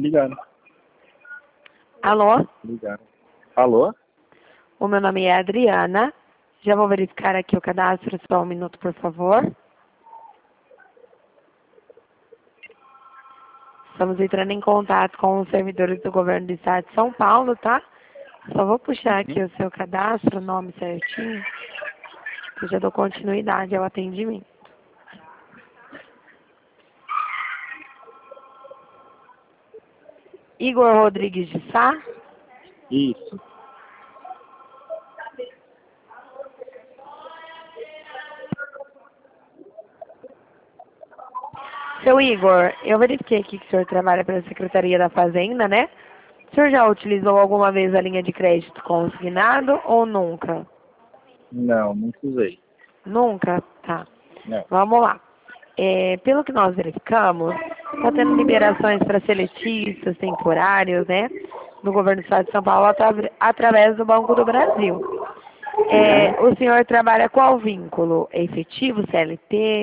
Ligaram. Alô? Ligaram. Alô? O meu nome é Adriana. Já vou verificar aqui o cadastro, só um minuto, por favor. Estamos entrando em contato com os servidores do governo do estado de São Paulo, tá? Só vou puxar aqui o seu cadastro, o nome certinho, que eu já dou continuidade ao atendimento. Igor Rodrigues de Sá. Isso. Seu Igor, eu verifiquei aqui que o senhor trabalha pela Secretaria da Fazenda, né? O senhor já utilizou alguma vez a linha de crédito consignado ou nunca? Não, nunca usei. Nunca? Tá. Não. Vamos lá. Pelo que nós verificamos, está tendo liberações para seletistas temporários, né? No governo do estado de São Paulo, através do Banco do Brasil. O senhor trabalha qual vínculo? É efetivo, CLT?